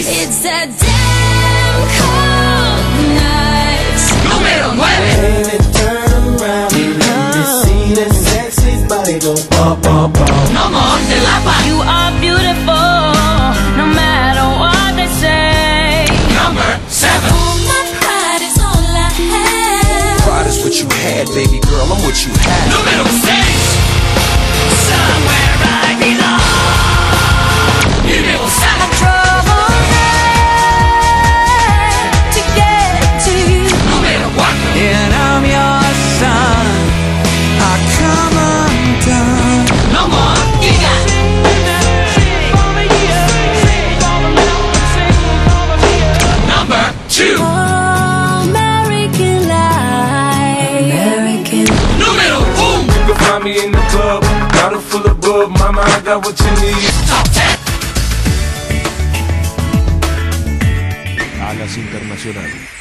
It's a damn cold night. Número 9. Baby, turn around and let me see that sexy body go bum, bum, bum. No more de la paz. You are beautiful, no matter what they say. Number 7. All my pride is all I have. Pride is what you had, baby girl, I'm what you had. Número 6. Somewhere I belong. Numéro 5. Trouble night to get to you. Número 4. And I'm your son, I come undone. No more Giga. Number 2. American life. American. Número 1. You can find me in the club, bottle full of bub. Mama, I got what you need. Top 10. Alas Internacional.